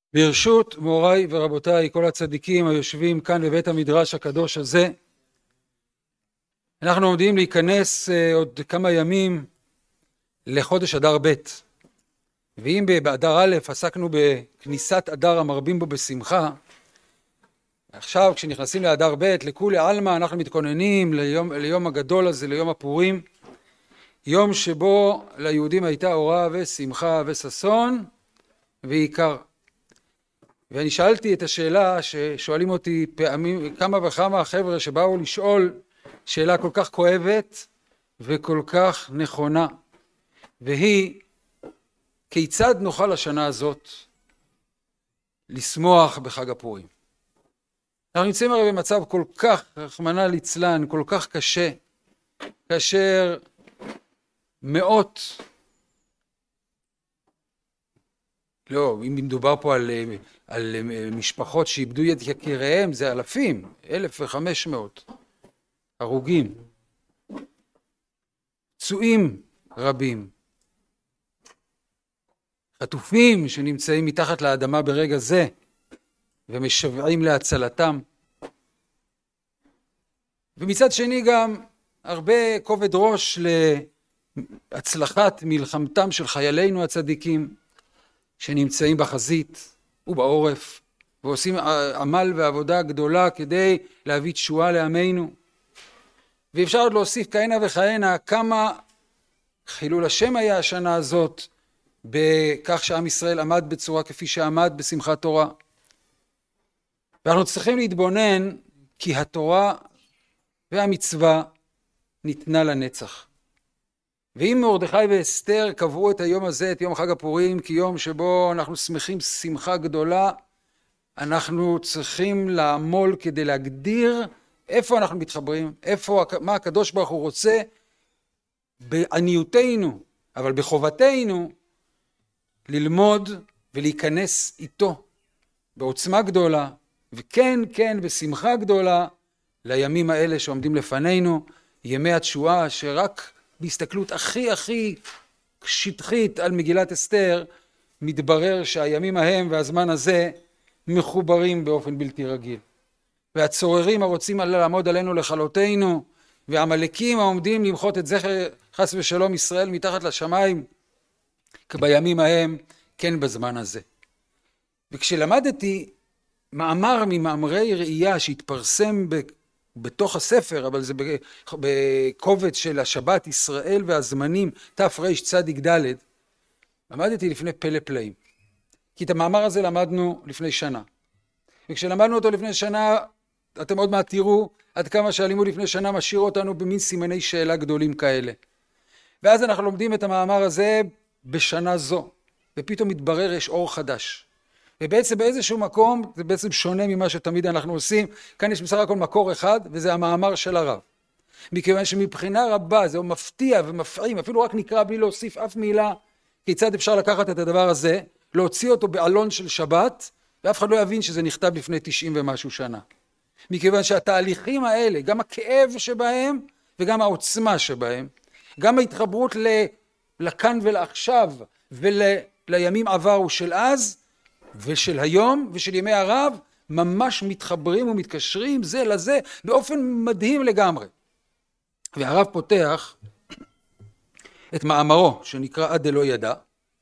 ברשות מוריי ורבותיי, כל הצדיקים היושבים כאן בבית המדרש הקדוש הזה, אנחנו עומדים להיכנס עוד כמה ימים לחודש אדר ב'. ואם באדר א' עסקנו בכניסת אדר המרבים בו בשמחה, עכשיו כשנכנסים לאדר ב' לכולי עלמא אנחנו מתכוננים ליום הגדול הזה, ליום הפורים, יום שבו ליהודים הייתה אורה ושמחה וששון ועיקר. ואני שאלתי את השאלה ששואלים אותי פעמים, כמה וכמה חבר'ה שבאו לשאול שאלה כל כך כואבת וכל כך נכונה, והיא כיצד נוכל השנה הזאת לשמוח בחג הפורים. אנחנו נמצאים הרי במצב כל כך, רחמנא ליצלן, כל כך קשה, כאשר מאות, לא, אם מדובר פה על משפחות שאיבדו את יקיריהם, זה אלפים, 1,500 הרוגים, פצועים רבים, חטופים שנמצאים מתחת לאדמה ברגע זה ומשוועים להצלתם, ומצד שני גם הרבה כובד ראש להצלחת מלחמתם של חיילינו הצדיקים שנמצאים בחזית ובעורף ועושים עמל ועבודה גדולה כדי להביא תשועה לעמנו. ואפשר עוד להוסיף כהנה וכהנה כמה חילול השם היה השנה הזאת בכך שעם ישראל עמד בצורה כפי שעמד בשמחת תורה. ואנחנו צריכים להתבונן כי התורה והמצווה ניתנה לנצח. ואם מרדכי ואסתר קבעו את היום הזה, את יום חג הפורים, כיום שבו אנחנו שמחים שמחה גדולה, אנחנו צריכים לעמול כדי להגדיר איפה אנחנו מתחברים, מה הקדוש ברוך הוא רוצה בעניותנו, אבל בחובתנו ללמוד ולהיכנס איתו בעוצמה גדולה, וכן בשמחה גדולה לימים האלה שעומדים לפנינו, ימי התשועה שרק בהסתכלות הכי שטחית על מגילת אסתר מתברר שהימים ההם והזמן הזה מחוברים באופן בלתי רגיל. והצוררים הרוצים לעמוד עלינו לכלותנו, והעמלקים העומדים למחות את זכר חס ושלום ישראל מתחת לשמיים, כבימים ההם כן בזמן הזה. וכשלמדתי מאמר ממאמרי ראייה שהתפרסם בתוך הספר, אבל זה בקובץ של השבת ישראל והזמנים תרצ"ד, למדתי לפני פלא פלאים. כי את המאמר הזה למדנו לפני שנה. וכשלמדנו אותו לפני שנה, אתם עוד מעט תראו עד כמה שהלימוד לפני שנה משאיר אותנו במין סימני שאלה גדולים כאלה. ואז אנחנו לומדים את המאמר הזה בשנה זו, ופתאום מתברר יש אור חדש. ובעצם באיזשהו מקום זה בעצם שונה ממה שתמיד אנחנו עושים. כאן יש בסך הכל מקור אחד, וזה המאמר של הרב. מכיוון שמבחינה רבה זהו מפתיע ומפעים, אפילו רק נקרא בלי להוסיף אף מילה, כיצד אפשר לקחת את הדבר הזה, להוציא אותו בעלון של שבת, ואף אחד לא יבין שזה נכתב לפני 90 ומשהו שנה. מכיוון שהתהליכים האלה, גם הכאב שבהם וגם העוצמה שבהם, גם ההתחברות לכאן ולעכשיו ולימים עברו של אז ושל היום ושל ימי הרב, ממש מתחברים ומתקשרים זה לזה באופן מדהים לגמרי. והרב פותח את מאמרו שנקרא עד דלא ידע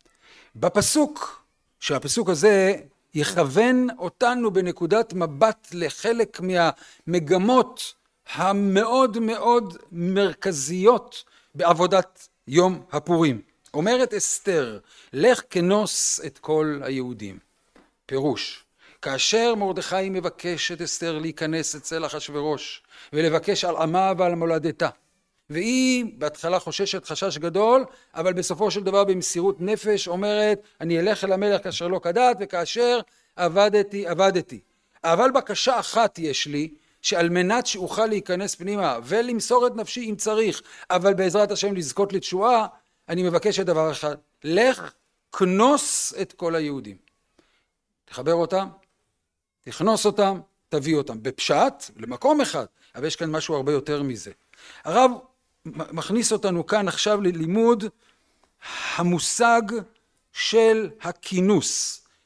בפסוק, שהפסוק הזה יכוון אותנו בנקודת מבט לחלק מהמגמות המאוד מאוד מרכזיות בעבודת יום הפורים. אומרת אסתר, לך כנוס את כל היהודים. פירוש, כאשר מרדכי מבקש את אסתר להיכנס אצל אחשוורוש ולבקש על עמה ועל מולדתה, והיא בהתחלה חוששת חשש גדול, אבל בסופו של דבר במסירות נפש אומרת, אני אלך אל המלך כאשר לא כדת, וכאשר עבדתי. אבל בקשה אחת יש לי, שעל מנת שאוכל להיכנס פנימה ולמסור את נפשי אם צריך, אבל בעזרת השם לזכות לתשועה, אני מבקש את דבר אחד, לך כנוס את כל היהודים. תחבר אותם, תכנוס אותם, תביא אותם. בפשט, למקום אחד, אבל יש כאן משהו הרבה יותר מזה. הרב מכניס אותנו כאן עכשיו ללימוד המושג של הכינוס.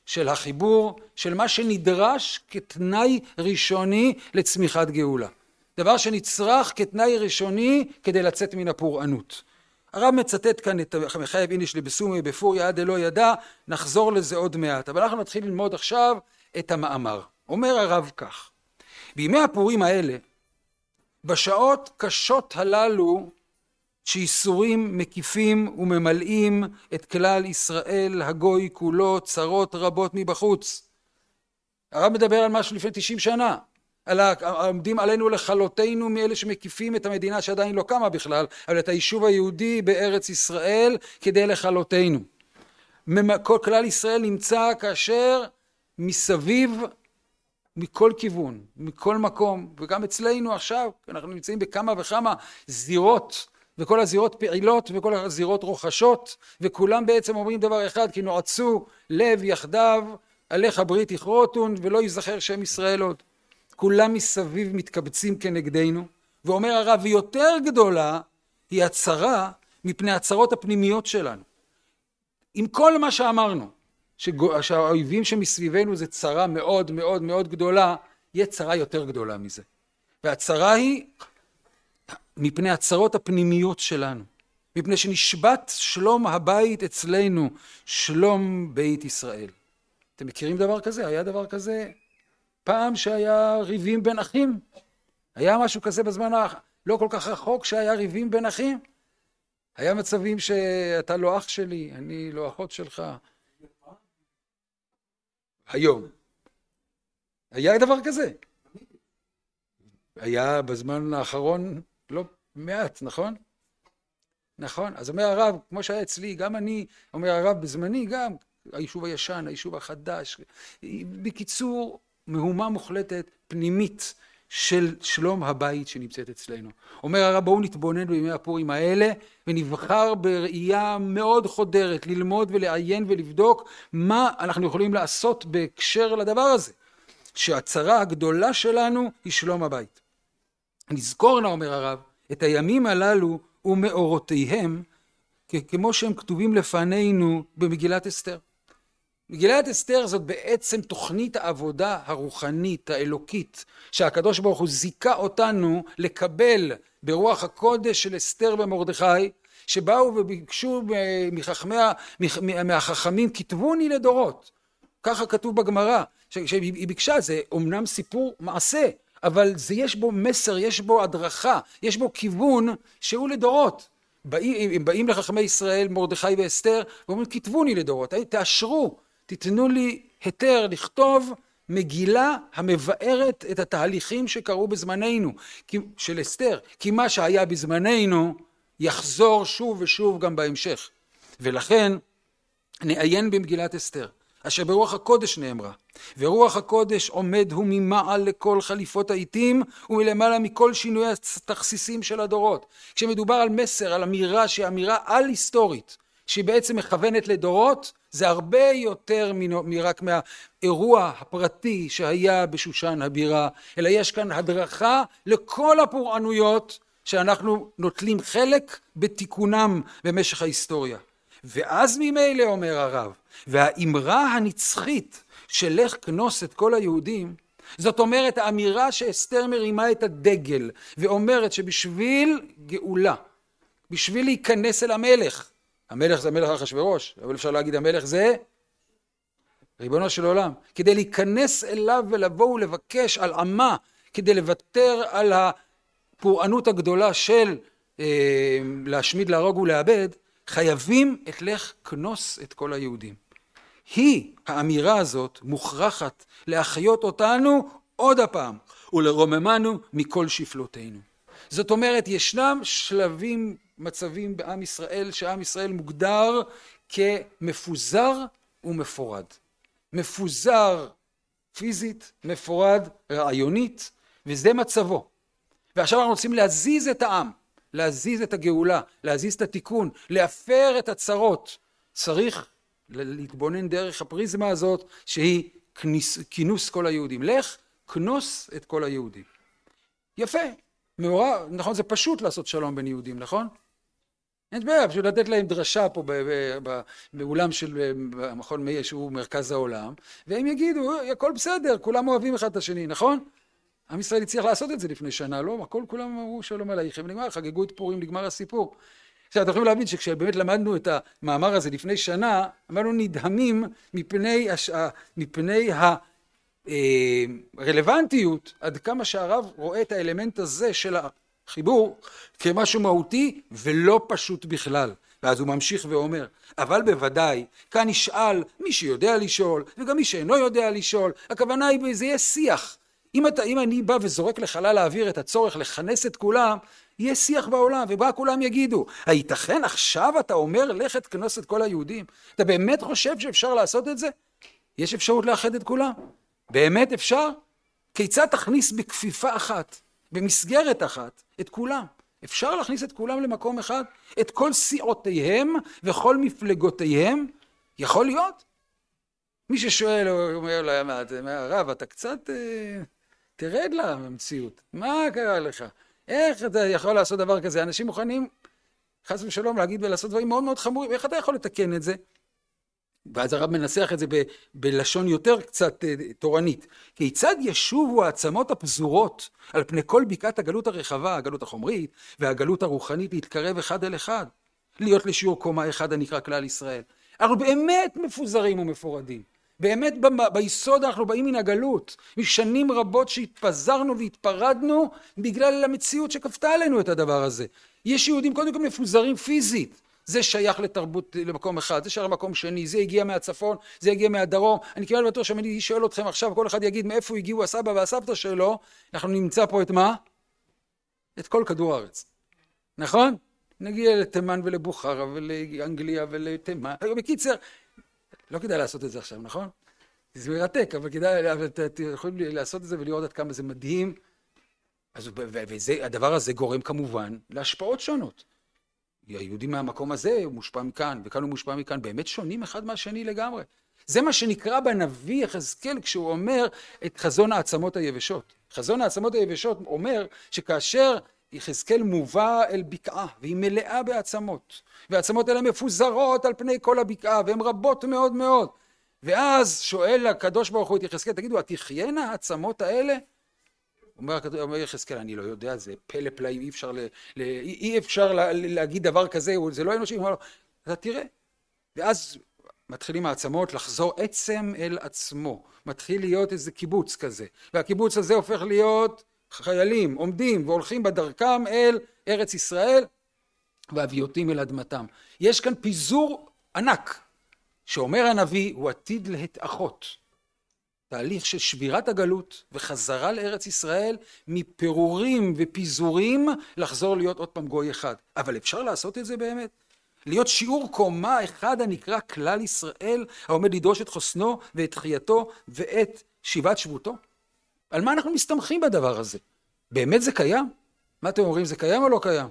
של החיבור, של מה שנדרש כתנאי ראשוני לצמיחת גאולה. דבר שנצרך כתנאי ראשוני כדי לצאת מן הפורענות. הרב מצטט כאן את מחייב איניש לבסומי בפור יעד אלא ידע, נחזור לזה עוד מעט, אבל אנחנו נתחיל ללמוד עכשיו את המאמר. אומר הרב כך, בימי הפורים האלה, בשעות קשות הללו, שאיסורים מקיפים וממלאים את כלל ישראל הגוי כולו צרות רבות מבחוץ. הרב מדבר על משהו לפני 90 שנה, עומדים עלינו לכלותנו מאלה שמקיפים את המדינה שעדיין לא קמה בכלל, אבל את היישוב היהודי בארץ ישראל כדי לכלותנו. כל כלל ישראל נמצא כאשר מסביב מכל כיוון, מכל מקום, וגם אצלנו עכשיו, אנחנו נמצאים בכמה וכמה זירות, וכל הזירות פעילות וכל הזירות רוחשות, וכולם בעצם אומרים דבר אחד, כי נועצו לב יחדיו, עליך ברית יכרותון, ולא ייזכר שם ישראל עוד. כולם מסביב מתקבצים כנגדנו, ואומר הרב, ויותר גדולה היא הצרה מפני הצרות הפנימיות שלנו. עם כל מה שאמרנו, שהאויבים שמסביבנו זה צרה מאוד מאוד מאוד גדולה, יהיה צרה יותר גדולה מזה. והצרה היא מפני הצרות הפנימיות שלנו, מפני שנשבת שלום הבית אצלנו, שלום בית ישראל. אתם מכירים דבר כזה? היה דבר כזה פעם שהיה ריבים בין אחים? היה משהו כזה בזמן לא כל כך רחוק שהיה ריבים בין אחים? היה מצבים שאתה לא אח שלי, אני לא אחות שלך. היום. היה דבר כזה. היה בזמן האחרון לא מעט, נכון? נכון. אז אומר הרב, כמו שהיה אצלי, גם אני, אומר הרב בזמני, גם היישוב הישן, היישוב החדש. בקיצור, מהומה מוחלטת, פנימית, של שלום הבית שנמצאת אצלנו. אומר הרב, בואו נתבונן בימי הפורים האלה, ונבחר בראייה מאוד חודרת, ללמוד ולעיין ולבדוק מה אנחנו יכולים לעשות בהקשר לדבר הזה. שהצרה הגדולה שלנו היא שלום הבית. נזכורנה, אומר הרב, את הימים הללו ומאורותיהם, כמו שהם כתובים לפנינו במגילת אסתר. מגילת אסתר זאת בעצם תוכנית העבודה הרוחנית, האלוקית, שהקדוש ברוך הוא זיכה אותנו לקבל ברוח הקודש של אסתר ומרדכי, שבאו וביקשו מהחכמים, כתבוני לדורות. ככה כתוב בגמרא, שהיא ביקשה, זה אומנם סיפור מעשה, אבל זה יש בו מסר, יש בו הדרכה, יש בו כיוון שהוא לדורות. הם באים לחכמי ישראל, מרדכי ואסתר, ואומרים, כתבוני לדורות, תאשרו, תיתנו לי היתר לכתוב מגילה המבארת את התהליכים שקרו בזמננו, של אסתר, כי מה שהיה בזמננו יחזור שוב ושוב גם בהמשך. ולכן נעיין במגילת אסתר, אשר ברוח הקודש נאמרה, ורוח הקודש עומד הוא ממעל לכל חליפות העיתים ומלמעלה מכל שינוי התכסיסים של הדורות. כשמדובר על מסר, על אמירה שהיא אמירה על היסטורית, שהיא בעצם מכוונת לדורות, זה הרבה יותר מרק מהאירוע הפרטי שהיה בשושן הבירה, אלא יש כאן הדרכה לכל הפורענויות שאנחנו נוטלים חלק בתיקונם במשך ההיסטוריה. ואז ממילא אומר הרב, והאמרה הנצחית של לך כנוס את כל היהודים, זאת אומרת האמירה שאסתר מרימה את הדגל ואומרת שבשביל גאולה, בשביל להיכנס אל המלך, המלך זה המלך אחשוורוש, אבל אפשר להגיד המלך זה ריבונו של עולם, כדי להיכנס אליו ולבוא ולבקש על עמה, כדי לוותר על הפורענות הגדולה של להשמיד, להרוג ולאבד, חייבים את לך כנוס את כל היהודים. היא, האמירה הזאת, מוכרחת להחיות אותנו עוד הפעם, ולרוממנו מכל שפלותינו. זאת אומרת, ישנם שלבים, מצבים בעם ישראל, שעם ישראל מוגדר כמפוזר ומפורד. מפוזר פיזית, מפורד רעיונית, וזה מצבו. ועכשיו אנחנו רוצים להזיז את העם, להזיז את הגאולה, להזיז את התיקון, להפר את הצרות. צריך להתבונן דרך הפריזמה הזאת, שהיא כינוס כל היהודים. לך, כנוס את כל היהודים. יפה, מאורע, נכון, זה פשוט לעשות שלום בין יהודים, נכון? אין בעיה, פשוט לתת להם דרשה פה באולם של מכון מאיר שהוא מרכז העולם, והם יגידו, הכל בסדר, כולם אוהבים אחד את השני, נכון? עם ישראל הצליח לעשות את זה לפני שנה, לא? כולם אמרו שלום עלייכם, נגמר, חגגו את פורים, נגמר הסיפור. עכשיו, אתם יכולים להבין שכשבאמת למדנו את המאמר הזה לפני שנה, אמרנו נדהמים מפני הרלוונטיות, עד כמה שהרב רואה את האלמנט הזה של החיבור כמשהו מהותי ולא פשוט בכלל. ואז הוא ממשיך ואומר, אבל בוודאי, כאן נשאל מי שיודע לשאול, וגם מי שאינו יודע לשאול, הכוונה היא, זה יהיה שיח. אם אני בא וזורק לחלל האוויר את הצורך לכנס את כולם, יהיה שיח בעולם, ובה כולם יגידו, הייתכן עכשיו אתה אומר לכת כנוס את כל היהודים? אתה באמת חושב שאפשר לעשות את זה? יש אפשרות לאחד את כולם? באמת אפשר? כיצד תכניס בכפיפה אחת, במסגרת אחת, את כולם? אפשר להכניס את כולם למקום אחד? את כל סיעותיהם וכל מפלגותיהם? יכול להיות? מי ששואל, הוא אומר לה, הרב, אתה קצת תרד למציאות. מה קרה לך? איך אתה יכול לעשות דבר כזה? אנשים מוכנים, חס ושלום, להגיד ולעשות דברים מאוד מאוד חמורים. איך אתה יכול לתקן את זה? ואז הרב מנסח את זה בלשון יותר קצת תורנית. כיצד ישובו העצמות הפזורות על פני כל בקעת הגלות הרחבה, הגלות החומרית והגלות הרוחנית, להתקרב אחד אל אחד, להיות לשיעור קומה אחד הנקרא כלל ישראל. אנחנו באמת מפוזרים ומפורדים. באמת ביסוד אנחנו באים מן הגלות, משנים רבות שהתפזרנו והתפרדנו בגלל המציאות שכפתה עלינו את הדבר הזה. יש יהודים קודם כל מפוזרים פיזית, זה שייך לתרבות למקום אחד, זה שייך למקום שני, זה הגיע מהצפון, זה הגיע מהדרום. אני כמעט בטוח שאני שואל אתכם עכשיו, כל אחד יגיד מאיפה הגיעו הסבא והסבתא שלו, אנחנו נמצא פה את מה? את כל כדור הארץ. נכון? נגיע לתימן ולבוכרה ולאנגליה ולתימן. בקיצר, לא כדאי לעשות את זה עכשיו, נכון? זה מרתק, אבל כדאי, אבל אתם יכולים לעשות את זה ולראות עד כמה זה מדהים. והדבר הזה גורם כמובן להשפעות שונות. היהודים מהמקום הזה הוא מושפע מכאן, וכאן הוא מושפע מכאן, באמת שונים אחד מהשני לגמרי. זה מה שנקרא בנביא יחזקאל כשהוא אומר את חזון העצמות היבשות. חזון העצמות היבשות אומר שכאשר יחזקאל מובא אל בקעה, והיא מלאה בעצמות, והעצמות האלה מפוזרות על פני כל הבקעה, והן רבות מאוד מאוד. ואז שואל הקדוש ברוך הוא את יחזקאל, תגידו, התחיינה העצמות האלה? אומר יחזקאל, אני לא יודע, זה פלא פלאים, אי אפשר להגיד דבר כזה, זה לא אנושי. אתה תראה. ואז מתחילים העצמות לחזור עצם אל עצמו. מתחיל להיות איזה קיבוץ כזה. והקיבוץ הזה הופך להיות חיילים, עומדים והולכים בדרכם אל ארץ ישראל, והביאותים אל אדמתם. יש כאן פיזור ענק, שאומר הנביא, הוא עתיד להתאחות. תהליך של שבירת הגלות וחזרה לארץ ישראל, מפירורים ופיזורים, לחזור להיות עוד פעם גוי אחד. אבל אפשר לעשות את זה באמת? להיות שיעור קומה אחד הנקרא כלל ישראל, העומד לדרוש את חוסנו ואת תחייתו ואת שיבת שבותו? על מה אנחנו מסתמכים בדבר הזה? באמת זה קיים? מה אתם אומרים, זה קיים או לא קיים?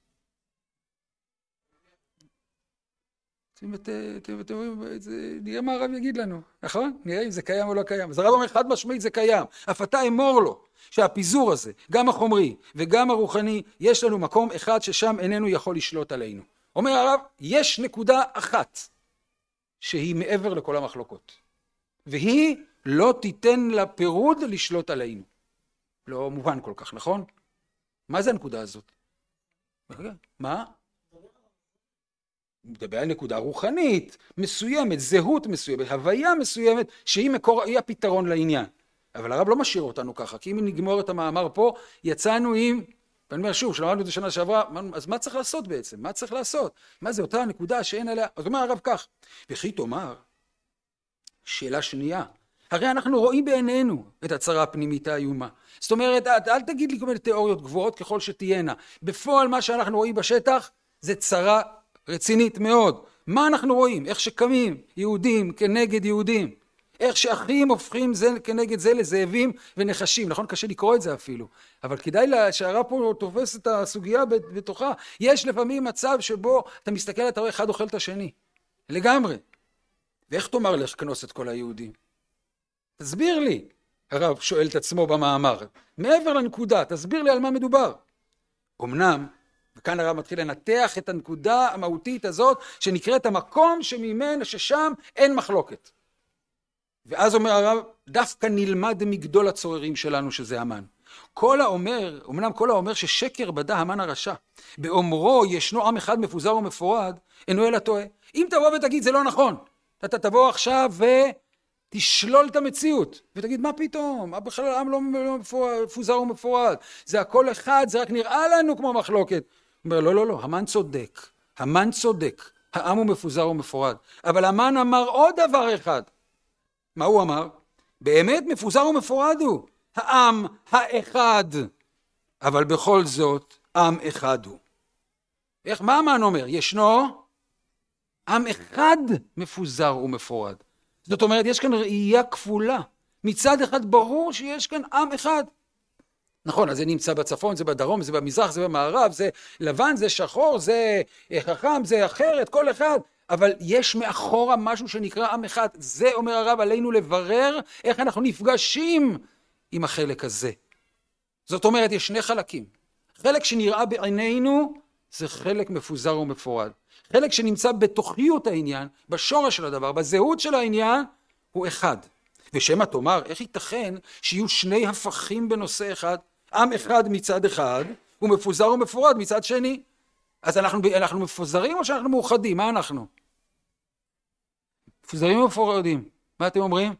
אתם אומרים, נראה מה הרב יגיד לנו, נכון? נראה אם זה קיים או לא קיים. אז הרב אומר חד משמעית זה קיים. אף אתה אמור לו שהפיזור הזה, גם החומרי וגם הרוחני, יש לנו מקום אחד ששם איננו יכול לשלוט עלינו. אומר הרב, יש נקודה אחת שהיא מעבר לכל המחלוקות. והיא לא תיתן לפירוד לשלוט עלינו. לא מובן כל כך, נכון? מה זה הנקודה הזאת? מה? מדבר על נקודה רוחנית, מסוימת, זהות מסוימת, הוויה מסוימת, שהיא הפתרון לעניין. אבל הרב לא משאיר אותנו ככה, כי אם נגמור את המאמר פה, יצאנו עם, ואני אומר שוב, שלמדנו את השנה שעברה, אז מה צריך לעשות בעצם? מה צריך לעשות? מה זה אותה נקודה שאין עליה? אז אומר הרב כך, וכי תאמר, שאלה שנייה, הרי אנחנו רואים בעינינו את הצרה הפנימית האיומה. זאת אומרת, אל תגיד לי כל מיני תיאוריות גבוהות ככל שתהיינה. בפועל מה שאנחנו רואים בשטח, זה צרה רצינית מאוד. מה אנחנו רואים? איך שקמים יהודים כנגד יהודים. איך שאחים הופכים זה כנגד זה לזאבים ונחשים. נכון? קשה לקרוא את זה אפילו. אבל כדאי שהרב פה תופס את הסוגיה בתוכה. יש לפעמים מצב שבו אתה מסתכל, אתה רואה אחד אוכל את השני. לגמרי. ואיך תאמר לך כנוס את כל היהודים? תסביר לי. הרב שואל את עצמו במאמר. מעבר לנקודה, תסביר לי על מה מדובר. אמנם וכאן הרב מתחיל לנתח את הנקודה המהותית הזאת, שנקראת המקום ששם אין מחלוקת. ואז אומר הרב, דווקא נלמד מגדול הצוררים שלנו שזה המן. אמנם כל האומר ששקר בדה המן הרשע, באומרו ישנו עם אחד מפוזר ומפורד, אינו אלא טועה. אם תבוא ותגיד זה לא נכון, אתה תבוא עכשיו ותשלול את המציאות, ותגיד מה פתאום, בכלל העם לא מפוזר ומפורד, זה הכל אחד, זה רק נראה לנו כמו מחלוקת. הוא אומר לא, המן צודק, העם הוא מפוזר ומפורד, אבל המן אמר עוד דבר אחד. מה הוא אמר? באמת מפוזר ומפורד הוא, העם האחד, אבל בכל זאת עם אחד הוא. מה המן אומר? ישנו עם אחד מפוזר ומפורד. זאת אומרת, יש כאן ראייה כפולה. מצד אחד ברור שיש כאן עם אחד. נכון, אז זה נמצא בצפון, זה בדרום, זה במזרח, זה במערב, זה לבן, זה שחור, זה חכם, זה אחרת, כל אחד. אבל יש מאחורה משהו שנקרא עם אחד. זה אומר הרב, עלינו לברר איך אנחנו נפגשים עם החלק הזה. זאת אומרת, יש שני חלקים. חלק שנראה בעינינו זה חלק מפוזר ומפורד. חלק שנמצא בתוכיות העניין, בשורש של הדבר, בזהות של העניין, הוא אחד. ושמה תאמר, איך ייתכן שיהיו שני הפכים בנושא אחד, עם אחד מצד אחד, ומפוזר ומפורד מצד שני? אז אנחנו מפוזרים או שאנחנו מאוחדים? מה אנחנו? מפוזרים ומפורדים. מה אתם אומרים?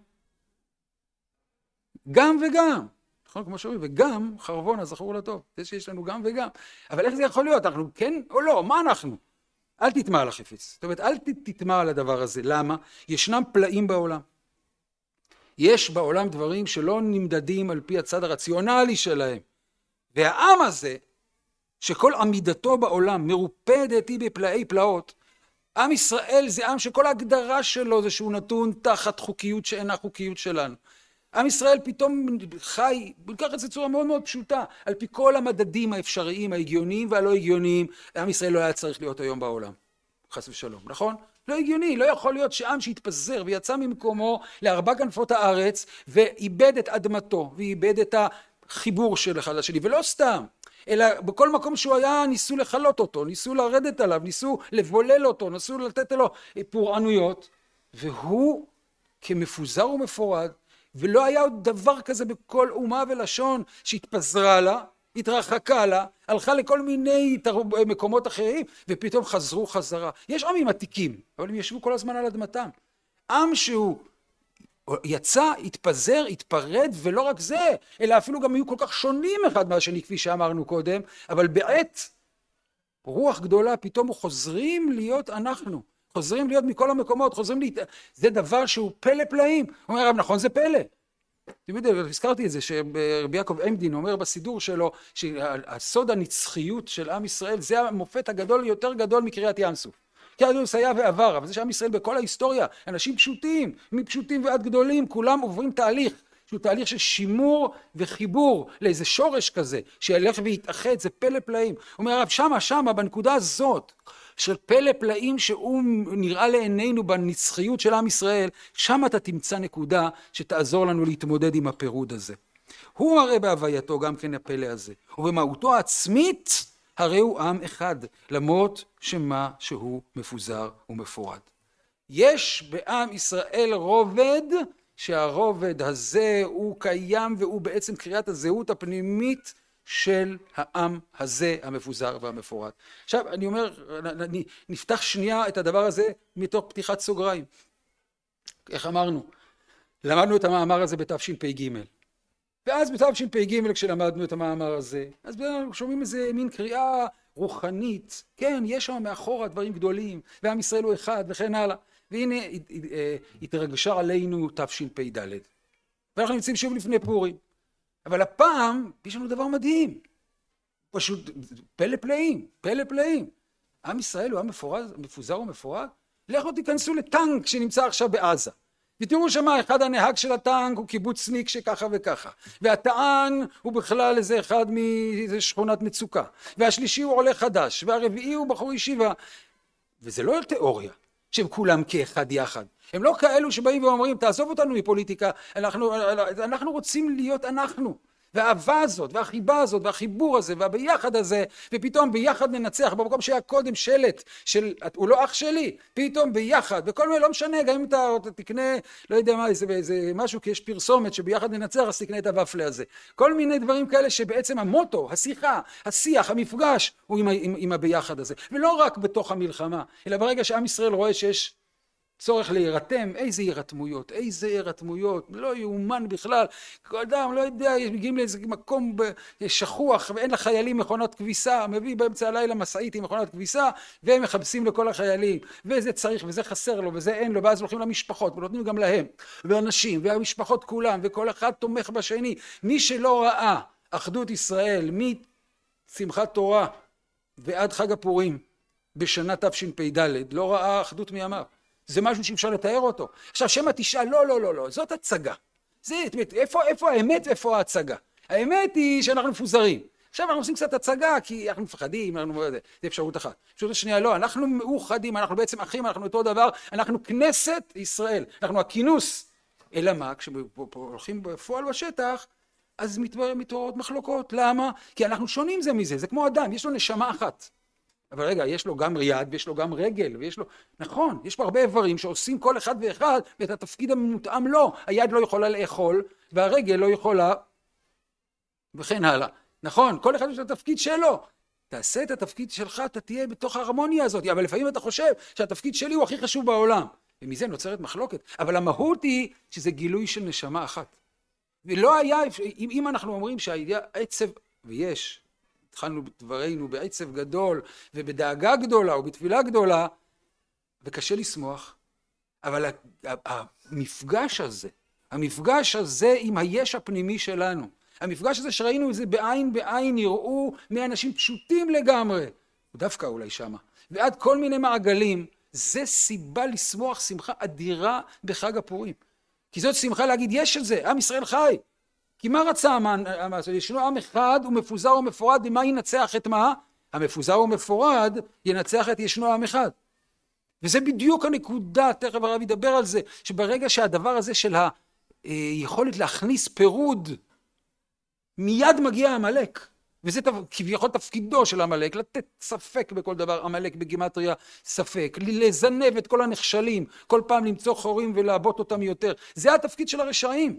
גם וגם. נכון, כמו שאומרים, וגם חרבון הזכור לטוב. זה שיש לנו גם וגם. אבל איך זה יכול להיות? אנחנו כן או לא? מה אנחנו? אל תטמע על החפץ. זאת אומרת, אל תטמע על הדבר הזה. למה? ישנם פלאים בעולם. יש בעולם דברים שלא נמדדים על פי הצד הרציונלי שלהם. והעם הזה, שכל עמידתו בעולם מרופדת היא בפלאי פלאות, עם ישראל זה עם שכל ההגדרה שלו זה שהוא נתון תחת חוקיות שאינה חוקיות שלנו. עם ישראל פתאום חי, ניקח את זה צורה מאוד מאוד פשוטה, על פי כל המדדים האפשריים, ההגיוניים והלא הגיוניים, עם ישראל לא היה צריך להיות היום בעולם. חס ושלום, נכון? לא הגיוני, לא יכול להיות שעם שהתפזר ויצא ממקומו לארבע כנפות הארץ, ואיבד את אדמתו, ואיבד את החיבור של אחד לשני, ולא סתם, אלא בכל מקום שהוא היה ניסו לחלות אותו, ניסו לרדת עליו, ניסו לבולל אותו, ניסו לתת לו פורענויות, והוא כמפוזר ומפורד, ולא היה עוד דבר כזה בכל אומה ולשון שהתפזרה לה, התרחקה לה, הלכה לכל מיני מקומות אחרים, ופתאום חזרו חזרה. יש עמים עתיקים, אבל הם ישבו כל הזמן על אדמתם. עם שהוא יצא, התפזר, התפרד, ולא רק זה, אלא אפילו גם היו כל כך שונים אחד מהשני, כפי שאמרנו קודם, אבל בעת רוח גדולה, פתאום הוא חוזרים להיות אנחנו. חוזרים להיות מכל המקומות, זה דבר שהוא פלא פלאים. הוא אומר, נכון, זה פלא. אתם יודעים, הזכרתי את זה, שרבי יעקב עמדין אומר בסידור שלו, שהסוד הנצחיות של עם ישראל, זה המופת הגדול, יותר גדול מקריאת ים סוף. קריאת ים סוף היה ועבר, אבל זה שעם ישראל בכל ההיסטוריה, אנשים פשוטים, מפשוטים ועד גדולים, כולם עוברים תהליך, שהוא תהליך של שימור וחיבור לאיזה שורש כזה, שילך ויתאחד, זה פלא פלאים. הוא אומר, שמה, בנקודה הזאת, של פלא פלאים שהוא נראה לעינינו בנצחיות של עם ישראל, שם אתה תמצא נקודה שתעזור לנו להתמודד עם הפירוד הזה. הוא הרי בהווייתו גם כן הפלא הזה, ובמהותו העצמית הרי הוא עם אחד, למרות שמה שהוא מפוזר ומפורד. יש בעם ישראל רובד, שהרובד הזה הוא קיים והוא בעצם קריאת הזהות הפנימית של העם הזה המפוזר והמפורד. עכשיו אני אומר, נפתח שנייה את הדבר הזה מתוך פתיחת סוגריים. איך אמרנו? למדנו את המאמר הזה בתשפ"ג. ואז בתשפ"ג כשלמדנו את המאמר הזה, אז אנחנו שומעים איזה מין קריאה רוחנית. כן, יש שם מאחורה דברים גדולים, ועם ישראל הוא אחד וכן הלאה. והנה התרגשה עלינו תשפ"ד. ואנחנו נמצאים שוב לפני פורים. אבל הפעם יש לנו דבר מדהים, פשוט פלא פלאים. עם ישראל הוא עם מפוזר ומפורד, לכו תיכנסו לטנק שנמצא עכשיו בעזה, ותראו שמה אחד הנהג של הטנק הוא קיבוצניק שככה וככה, והטען הוא בכלל איזה אחד מאיזה שכונת מצוקה, והשלישי הוא עולה חדש, והרביעי הוא בחור ישיבה, וזה לא תיאוריה, שהם כולם כאחד יחד. הם לא כאלו שבאים ואומרים, תעזוב אותנו מפוליטיקה, אנחנו רוצים להיות אנחנו. והאהבה הזאת, והחיבה הזאת, והחיבור הזה, והביחד הזה, ופתאום ביחד ננצח, במקום שהיה קודם שלט, הוא לא אח שלי, פתאום ביחד, וכל מיני, לא משנה, גם אם אתה תקנה, לא יודע מה, זה משהו, כי יש פרסומת שביחד ננצח, אז תקנה את הוואפלה הזה. כל מיני דברים כאלה שבעצם המוטו, השיחה, השיח, המפגש, הוא עם הביחד הזה. ולא רק בתוך המלחמה, אלא ברגע שעם ישראל רואה שיש צורך להירתם, איזה הירתמויות, לא יאומן בכלל, כל אדם לא יודע, מגיעים לאיזה מקום שכוח ואין לחיילים מכונות כביסה, מביא באמצע הלילה מסעית עם מכונות כביסה והם מחפשים לכל החיילים, וזה צריך וזה חסר לו וזה אין לו, ואז הולכים למשפחות ונותנים גם להם, ואנשים והמשפחות כולם, וכל אחד תומך בשני. מי שלא ראה אחדות ישראל משמחת תורה ועד חג הפורים בשנה תשפ"ד, לא ראה אחדות מימיו. זה משהו שאפשר לתאר אותו. עכשיו, שמא תשאל, לא, זאת הצגה. איפה האמת ואיפה ההצגה? האמת היא שאנחנו מפוזרים. עכשיו אנחנו עושים קצת הצגה, כי אנחנו מפחדים, זה אפשרות אחת. אפשרות השנייה, לא, אנחנו מאוחדים, אנחנו בעצם אחים, אנחנו אותו דבר, אנחנו כנסת ישראל, אנחנו הכינוס. אלא מה? כשהולכים בפועל בשטח, אז מתעוררות מחלוקות. למה? כי אנחנו שונים זה מזה, זה כמו אדם, יש לו נשמה אחת. אבל רגע, יש לו גם יד ויש לו גם רגל ויש לו, נכון, יש פה הרבה איברים שעושים כל אחד ואחד ואת התפקיד המותאם לו. היד לא יכולה לאכול והרגל לא יכולה וכן הלאה. נכון, כל אחד יש לו תפקיד שלו. תעשה את התפקיד שלך, אתה תהיה בתוך ההרמוניה הזאת, אבל לפעמים אתה חושב שהתפקיד שלי הוא הכי חשוב בעולם. ומזה נוצרת מחלוקת. אבל המהות היא שזה גילוי של נשמה אחת. ולא היה, אם אנחנו אומרים שהיה עצב, ויש, התחלנו בדברינו בעצב גדול ובדאגה גדולה ובתפילה גדולה, וקשה לשמוח, אבל המפגש הזה עם היש הפנימי שלנו, המפגש הזה שראינו את זה בעין בעין, נראו מאנשים פשוטים לגמרי, דווקא אולי שמה, ועד כל מיני מעגלים, זה סיבה לשמוח שמחה אדירה בחג הפורים. כי זאת שמחה להגיד, יש את זה, עם ישראל חי. כי מה רצה המן? ישנו עם אחד ומפוזר ומפורד, ומה ינצח את מה? המפוזר ומפורד ינצח את ישנו עם אחד. וזה בדיוק הנקודה, תכף הרב ידבר על זה, שברגע שהדבר הזה של היכולת להכניס פירוד, מיד מגיע המלאק. וזה כביכול תפקידו של המלאק, לתת ספק בכל דבר, המלאק בגימטריה ספק, לזנב את כל הנכשלים, כל פעם למצוא חורים ולעבוד אותם יותר. זה התפקיד של הרשעים.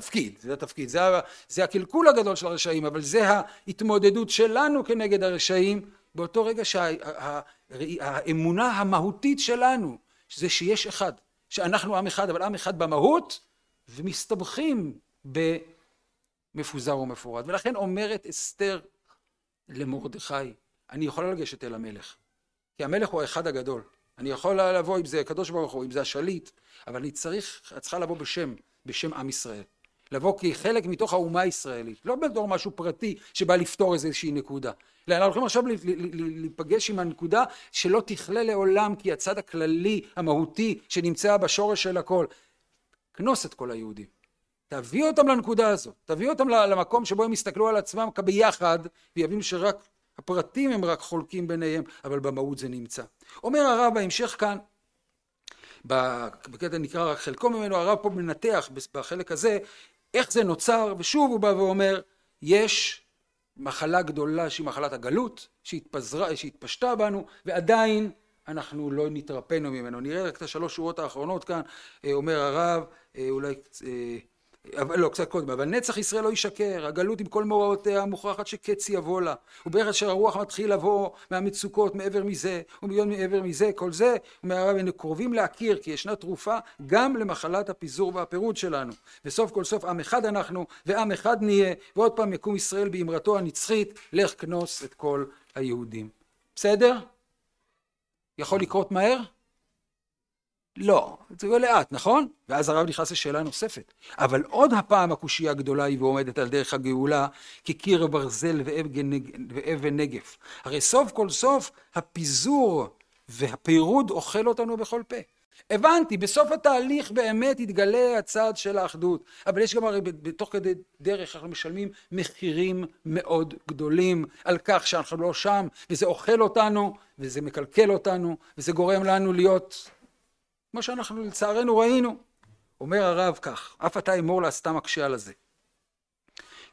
זה הקלקול הגדול של הרשעים, אבל זה ההתמודדות שלנו כנגד הרשעים, באותו רגע שהאמונה המהותית שלנו, שזה שיש אחד, שאנחנו עם אחד, אבל עם אחד במהות, ומסתבכים במפוזר ומפורד. ולכן אומרת אסתר למרדכי, אני יכולה לגשת אל המלך, כי המלך הוא האחד הגדול. אני יכול לבוא אם זה הקדוש ברוך הוא, אם זה השליט, אבל אני צריכה לבוא בשם עם ישראל. לבוא כחלק מתוך האומה הישראלית, לא בתור משהו פרטי שבא לפתור איזושהי נקודה. אנחנו הולכים עכשיו להיפגש עם הנקודה שלא תכלה לעולם, כי הצד הכללי, המהותי, שנמצא בשורש של הכל. כנוס את כל היהודים. תביא אותם לנקודה הזאת, תביא אותם למקום שבו הם יסתכלו על עצמם כביחד, ויבינו שרק הפרטים הם רק חולקים ביניהם, אבל במהות זה נמצא. אומר הרב בהמשך כאן, בקטע נקרא רק חלקו ממנו, הרב פה מנתח בחלק הזה, איך זה נוצר, ושוב הוא בא ואומר, יש מחלה גדולה שהיא מחלת הגלות, שהתפשטה בנו, ועדיין אנחנו לא נתרפאנו ממנו. נראה רק את השלוש שורות האחרונות כאן, אומר הרב, אולי לא, קצת קודם, אבל נצח ישראל לא ישקר, הגלות עם כל מוראותיה מוכרחת שקץ יבוא לה, ובערך שהרוח מתחיל לבוא מהמצוקות מעבר מזה, ומיון מעבר מזה, כל זה, ומהרב היינו קרובים להכיר, כי ישנה תרופה גם למחלת הפיזור והפירוד שלנו, וסוף כל סוף עם אחד אנחנו, ועם אחד נהיה, ועוד פעם יקום ישראל באמרתו הנצחית, לך כנוס את כל היהודים. בסדר? יכול לקרות מהר? לא, זה לאט, נכון? ואז הרב נכנס לשאלה נוספת. אבל עוד הפעם הקושיה הגדולה היא ועומדת על דרך הגאולה, כקיר ברזל ואבן נגף. הרי סוף כל סוף הפיזור והפירוד אוכל אותנו בכל פה. הבנתי, בסוף התהליך באמת יתגלה הצד של האחדות, אבל יש גם הרי בתוך כדי דרך אנחנו משלמים מחירים מאוד גדולים על כך שאנחנו לא שם, וזה אוכל אותנו, וזה מקלקל אותנו, וזה גורם לנו להיות כמו שאנחנו לצערנו ראינו. אומר הרב כך, אף אתה אמור לה סתם הקשה על הזה.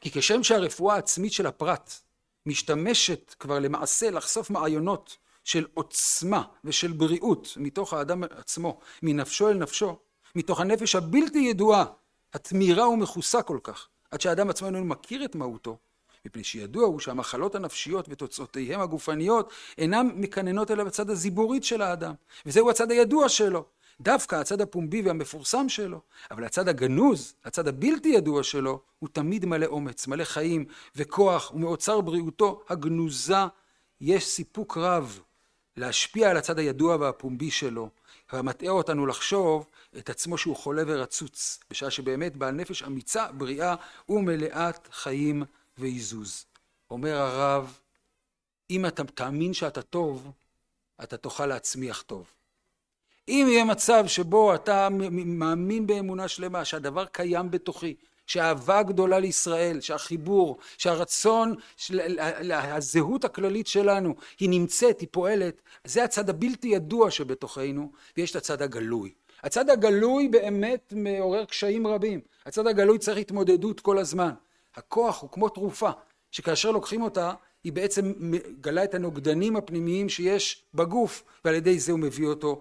כי כשם שהרפואה העצמית של הפרט משתמשת כבר למעשה לחשוף מעיונות של עוצמה ושל בריאות מתוך האדם עצמו, מנפשו אל נפשו, מתוך הנפש הבלתי ידועה, התמירה ומכוסה כל כך, עד שהאדם עצמו איננו מכיר את מהותו, מפני שידוע הוא שהמחלות הנפשיות ותוצאותיהם הגופניות אינם מקננות אלא בצד הזיבורית של האדם, וזהו הצד הידוע שלו, דווקא הצד הפומבי והמפורסם שלו, אבל הצד הגנוז, הצד הבלתי ידוע שלו, הוא תמיד מלא אומץ, מלא חיים וכוח, ומאוצר בריאותו הגנוזה יש סיפוק רב להשפיע על הצד הידוע והפומבי שלו, ומטעה אותנו לחשוב את עצמו שהוא חולה ורצוץ, בשעה שבאמת בעל נפש אמיצה, בריאה ומלאת חיים ואיזוז. אומר הרב, אם אתה תאמין שאתה טוב, אתה תוכל להצמיח טוב. אם יהיה מצב שבו אתה מאמין באמונה שלמה שהדבר קיים בתוכי, שהאהבה גדולה לישראל, שהחיבור, שהרצון, הזהות הכללית שלנו היא נמצאת, היא פועלת, זה הצד הבלתי ידוע שבתוכנו, ויש את הצד הגלוי. הצד הגלוי באמת מעורר קשיים רבים. הצד הגלוי צריך התמודדות כל הזמן. הכוח הוא כמו תרופה, שכאשר לוקחים אותה, היא בעצם גלה את הנוגדנים הפנימיים שיש בגוף, ועל ידי זה הוא מביא אותו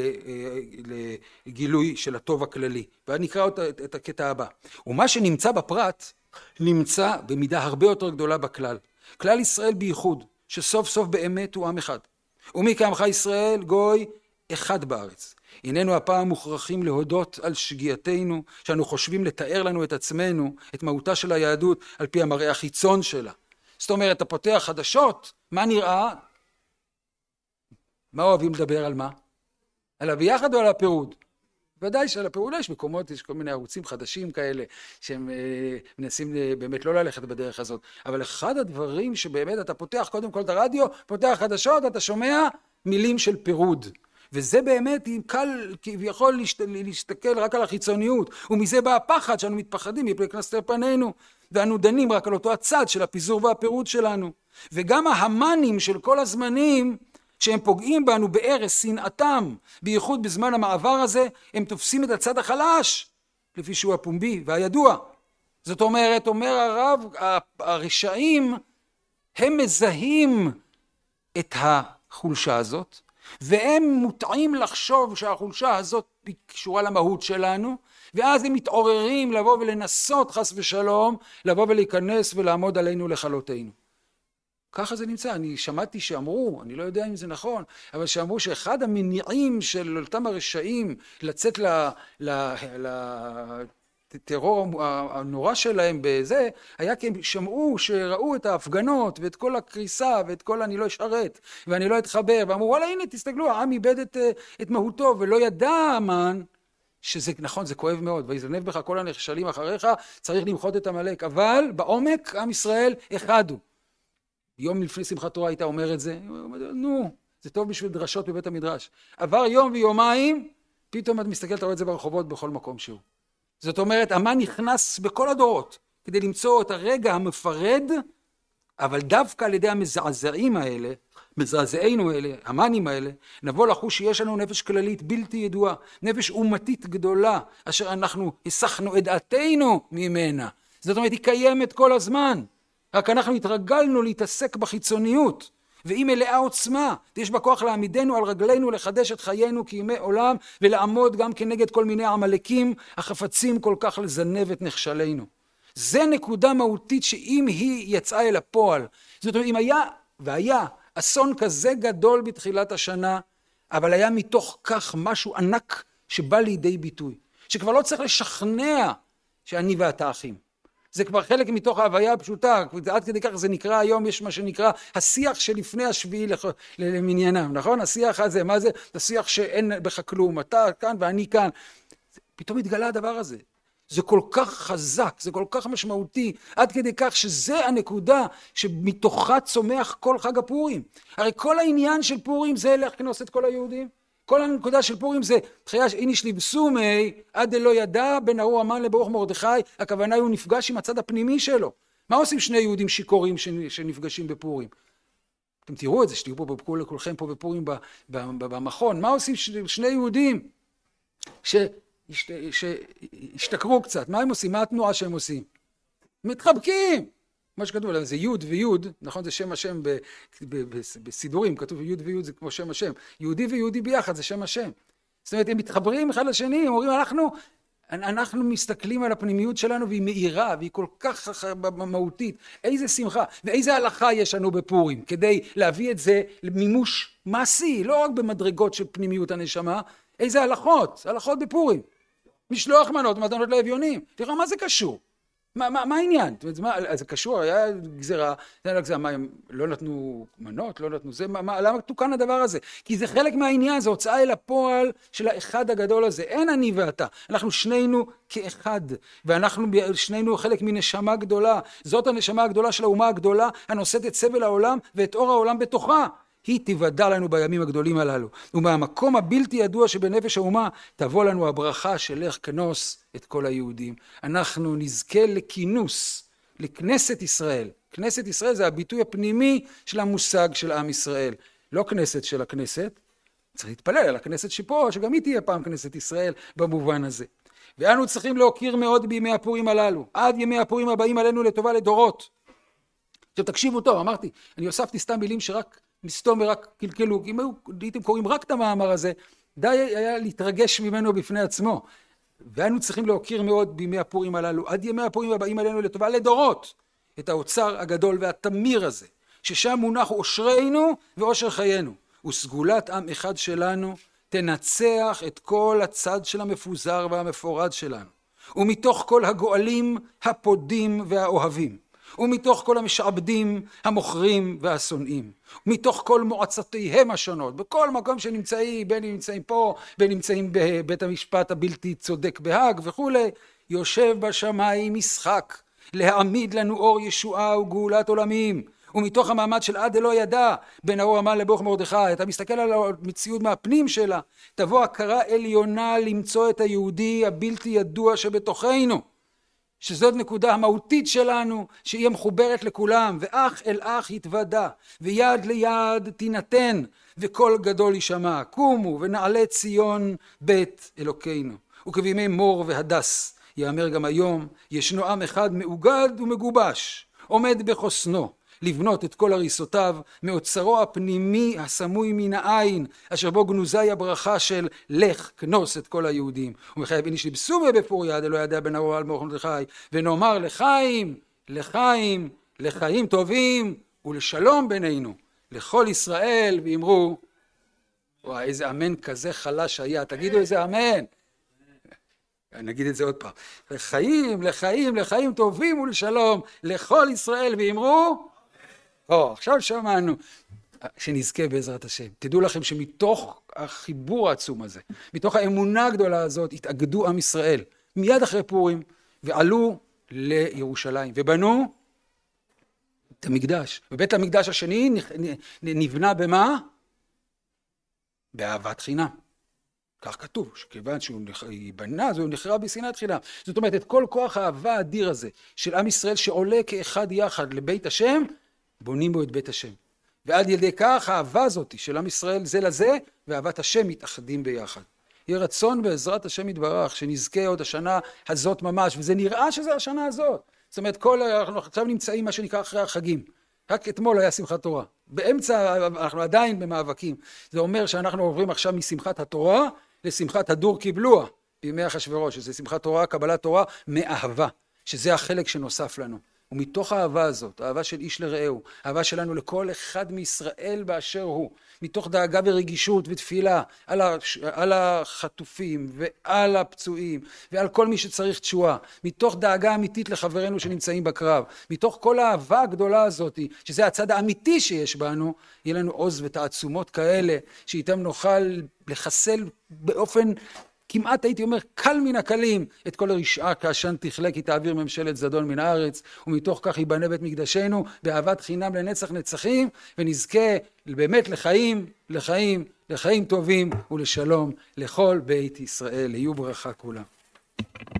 לגילוי של הטוב הכללי. ונקרא את הקטע הבא. ומה שנמצא בפרט, נמצא במידה הרבה יותר גדולה בכלל. כלל ישראל בייחוד, שסוף סוף באמת הוא עם אחד. ומי כעמך ישראל, גוי אחד בארץ. הננו הפעם מוכרחים להודות על שגיאתנו, שאנו חושבים לתאר לנו את עצמנו, את מהותה של היהדות, על פי המראה החיצון שלה. זאת אומרת, אתה פותח חדשות, מה נראה? מה אוהבים לדבר על מה? על הביחד או על הפירוד? ודאי שעל הפירוד יש מקומות, יש כל מיני ערוצים חדשים כאלה, שהם מנסים באמת לא ללכת בדרך הזאת. אבל אחד הדברים שבאמת אתה פותח קודם כל את הרדיו, פותח חדשות, אתה שומע מילים של פירוד. וזה באמת קל כביכול להסתכל רק על החיצוניות, ומזה בא הפחד שאנו מתפחדים מפני כנסתר פנינו, ואנו דנים רק על אותו הצד של הפיזור והפירוד שלנו. וגם ההמנים של כל הזמנים שהם פוגעים בנו בערש שנאתם, בייחוד בזמן המעבר הזה, הם תופסים את הצד החלש, לפי שהוא הפומבי והידוע. זאת אומרת, אומר הרב, הרשעים הם מזהים את החולשה הזאת, והם מוטעים לחשוב שהחולשה הזאת קשורה למהות שלנו, ואז הם מתעוררים לבוא ולנסות חס ושלום, לבוא ולהיכנס ולעמוד עלינו לכלותנו. ככה זה נמצא. אני שמעתי שאמרו, אני לא יודע אם זה נכון, אבל שאמרו שאחד המניעים של אותם הרשעים לצאת לטרור הנורא שלהם בזה, היה כי הם שמעו שראו את ההפגנות ואת כל הקריסה ואת כל אני לא אשרת ואני לא אתחבר, ואמרו וואלה הנה תסתכלו, העם איבד את מהותו, ולא ידע המן שזה נכון, זה כואב מאוד, ויזנב בך כל הנחשלים אחריך, צריך למחות את עמלק, אבל בעומק עם ישראל אחד הוא. יום לפני שמחת תורה הייתה אומר את זה, נו, זה טוב בשביל דרשות בבית המדרש. עבר יום ויומיים, פתאום את מסתכלת, אתה רואה את זה ברחובות בכל מקום שהוא. זאת אומרת, המן נכנס בכל הדורות, כדי למצוא את הרגע המפרד, אבל דווקא על ידי המזעזעים האלה, מזעזעינו האלה, המנים האלה, נבוא לחוש שיש לנו נפש כללית בלתי ידועה, נפש אומתית גדולה, אשר אנחנו הסחנו את דעתנו ממנה. זאת אומרת, היא קיימת כל הזמן. רק אנחנו התרגלנו להתעסק בחיצוניות, והיא מלאה עוצמה, יש בה כוח להעמידנו על רגלינו, לחדש את חיינו כימי עולם, ולעמוד גם כנגד כל מיני עמלקים החפצים כל כך לזנב את נכשלינו. זה נקודה מהותית שאם היא יצאה אל הפועל, זאת אומרת, אם היה אסון כזה גדול בתחילת השנה, אבל היה מתוך כך משהו ענק שבא לידי ביטוי, שכבר לא צריך לשכנע שאני ואתה אחים. זה כבר חלק מתוך ההוויה הפשוטה, עד כדי כך זה נקרא היום, יש מה שנקרא השיח שלפני השביעי למניינם, נכון? השיח הזה, מה זה? השיח שאין בך כלום, אתה כאן ואני כאן. פתאום התגלה הדבר הזה. זה כל כך חזק, זה כל כך משמעותי, עד כדי כך שזה הנקודה שמתוכה צומח כל חג הפורים. הרי כל העניין של פורים זה לך כנוס את כל היהודים. כל הנקודה של פורים זה, תחייה איניש לבסומי, עד לא ידע בין ארור המן לברוך מרדכי, הכוונה הוא נפגש עם הצד הפנימי שלו. מה עושים שני יהודים שיכורים שנפגשים בפורים? אתם תראו את זה, שתהיו פה כולכם פה בפורים במכון. מה עושים שני יהודים שהשתכרו קצת? מה הם עושים? מה התנועה שהם עושים? מתחבקים. מה שכתוב עליהם זה יוד ויוד, נכון? זה שם השם בסידורים, כתוב יוד ויוד זה כמו שם השם. יהודי ויהודי ביחד זה שם השם. זאת אומרת, הם מתחברים אחד לשני, הם אומרים, אנחנו מסתכלים על הפנימיות שלנו והיא מאירה והיא כל כך מהותית. איזה שמחה ואיזה הלכה יש לנו בפורים כדי להביא את זה למימוש מעשי, לא רק במדרגות של פנימיות הנשמה, איזה הלכות בפורים. משלוח מתנות לאביונים. תראה, מה זה קשור? מה העניין? זה קשור, היה גזירה, מה, הם לא נתנו מנות, לא נתנו זה, למה תוקן הדבר הזה? כי זה חלק מהעניין, זה הוצאה אל הפועל של האחד הגדול הזה. אין אני ואתה, אנחנו שנינו כאחד, ואנחנו שנינו חלק מנשמה גדולה. זאת הנשמה הגדולה של האומה הגדולה, הנושאת את סבל העולם ואת אור העולם בתוכה. היא תיוודע לנו בימים הגדולים הללו. ומהמקום הבלתי ידוע שבנפש האומה, תבוא לנו הברכה של לך כנוס את כל היהודים. אנחנו נזכה לכינוס, לכנסת ישראל. כנסת ישראל זה הביטוי הפנימי של המושג של עם ישראל. לא כנסת של הכנסת, צריך להתפלל על הכנסת שפה, שגם היא תהיה פעם כנסת ישראל במובן הזה. ואנו צריכים להוקיר מאוד בימי הפורים הללו. עד ימי הפורים הבאים עלינו לטובה לדורות. עכשיו תקשיבו טוב, אמרתי, אני הוספתי סתם מילים שרק מסתום ורק קלקלו, אם הייתם קוראים רק את המאמר הזה, די היה להתרגש ממנו בפני עצמו. ואנו צריכים להוקיר מאוד בימי הפורים הללו, עד ימי הפורים הבאים עלינו לטובה לדורות, את האוצר הגדול והתמיר הזה, ששם מונח אושרנו ואושר חיינו, וסגולת עם אחד שלנו תנצח את כל הצד של המפוזר והמפורד שלנו, ומתוך כל הגואלים, הפודים והאוהבים, ומתוך כל המשעבדים, המוכרים והשונאים, מתוך כל מועצותיהם השונות, בכל מקום שנמצאים, בין נמצאים פה, בין נמצאים בבית המשפט הבלתי צודק בהאג וכו', יושב בשמיים משחק, להעמיד לנו אור ישועה וגאולת עולמים, ומתוך המעמד של עד אלוה ידע, בין האור המן לברוך מרדכי, אתה מסתכל על המציאות מהפנים שלה, תבוא הכרה עליונה למצוא את היהודי הבלתי ידוע שבתוכנו, שזאת נקודה המהותית שלנו, שהיא מחוברת לכולם, ואח אל אח יתוודע, ויד ליד תינתן, וכל גדול יישמע. קומו ונעלה ציון בית אלוקינו. וכבימי מור והדס, יאמר גם היום, ישנו עם אחד מאוגד ומגובש, עומד בחוסנו, לבנות את כל הריסותיו, מאוצרו הפנימי הסמוי מן העין, אשר בו גנוזה הברכה של לך כנוס את כל היהודים. ומחייב איניש לבסומיה בפוריה, עד אלוה ידע בן אור על מרוך מרדכי, ונאמר לחיים, לחיים, לחיים טובים, ולשלום בינינו, לכל ישראל, ואמרו, וואי, איזה אמן כזה חלש היה, תגידו איזה אמן. נגיד את זה עוד פעם. לחיים, לחיים, לחיים טובים ולשלום, לכל ישראל, ואמרו, עכשיו שמענו, שנזכה בעזרת השם. תדעו לכם שמתוך החיבור העצום הזה, מתוך האמונה הגדולה הזאת, התאגדו עם ישראל מיד אחרי פורים, ועלו לירושלים, ובנו את המקדש. ובית המקדש השני נבנה במה? באהבת חינם. כך כתוב, שכיוון שהוא בנה, אז הוא נחרב בשנאת חינם. זאת אומרת, את כל כוח האהבה האדיר הזה, של עם ישראל שעולה כאחד יחד לבית השם, בונים בו את בית השם. ועד ידי כך האהבה הזאת של עם ישראל זה לזה, ואהבת השם מתאחדים ביחד. יהיה רצון בעזרת השם יתברך, שנזכה עוד השנה הזאת ממש, וזה נראה שזה השנה הזאת. זאת אומרת, אנחנו עכשיו נמצאים מה שנקרא אחרי החגים. רק אתמול היה שמחת תורה. באמצע אנחנו עדיין במאבקים. זה אומר שאנחנו עוברים עכשיו משמחת התורה לשמחת הדור קיבלוה בימי אחשוורוש, שזה שמחת תורה, קבלת תורה מאהבה, שזה החלק שנוסף לנו. ומתוך האהבה הזאת, האהבה של איש לרעהו, האהבה שלנו לכל אחד מישראל באשר הוא, מתוך דאגה ורגישות ותפילה על החטופים ועל הפצועים ועל כל מי שצריך תשועה, מתוך דאגה אמיתית לחברינו שנמצאים בקרב, מתוך כל האהבה הגדולה הזאת, שזה הצד האמיתי שיש בנו, יהיה לנו עוז ותעצומות כאלה, שאיתם נוכל לחסל באופן כמעט הייתי אומר קל מן הקלים את כל הרשעה כעשן תכלה כי תעביר ממשלת זדון מן הארץ, ומתוך כך ייבנה בית מקדשנו באהבת חינם לנצח נצחים, ונזכה באמת לחיים, לחיים, לחיים טובים ולשלום לכל בית ישראל. יהיו ברכה כולם.